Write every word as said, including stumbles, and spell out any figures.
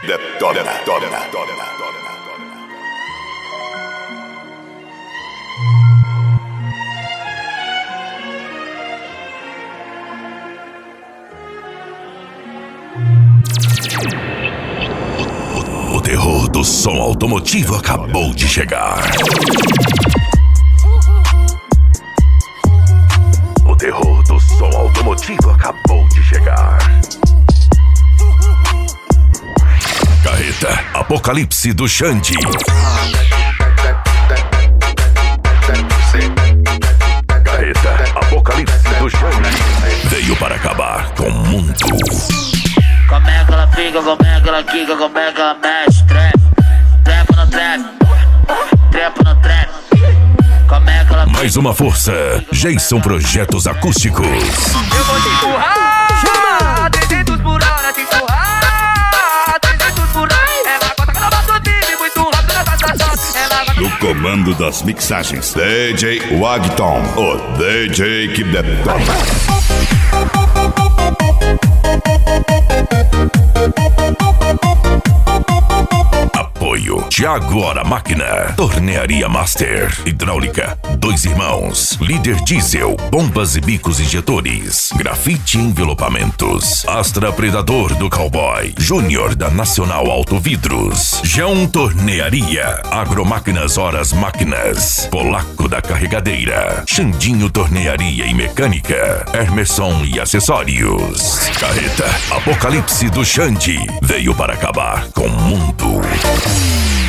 detona, detona, detona. O terror do som automotivo acabou de chegar. O terror do som automotivo acabou de chegar. Carreta Apocalipse do Xande. Carreta Apocalipse do Xande veio para acabar com o mundo. Como é que ela fica, como é que ela quica, como é que ela mexe? Trap, trap no trap, trap no trap. Como é que ela fica? Mais uma força, Jason Projetos Acústicos. Eu vou te empurrar, trezentos por hora, te empurrar, trezentos por hora. Ela gosta que ela bate o time, muito rápido na taça. Ela gosta. No comando das mixagens, D J Wagton, o D J que detona. Apoio Thiago Hora Máquina, Tornearia Master, Hidráulica, Dois Irmãos, Líder Diesel, Bombas e Bicos Injetores, Grafite Envelopamentos, Astra Predador do Cowboy, Júnior da Nacional Auto Vidros, João Tornearia, Agromáquinas Horas Máquinas, Polaco da Carregadeira, Xandinho Tornearia e Mecânica, Hermerson e Acessórios. Carreta Apocalipse do Xande veio para acabar com o mundo.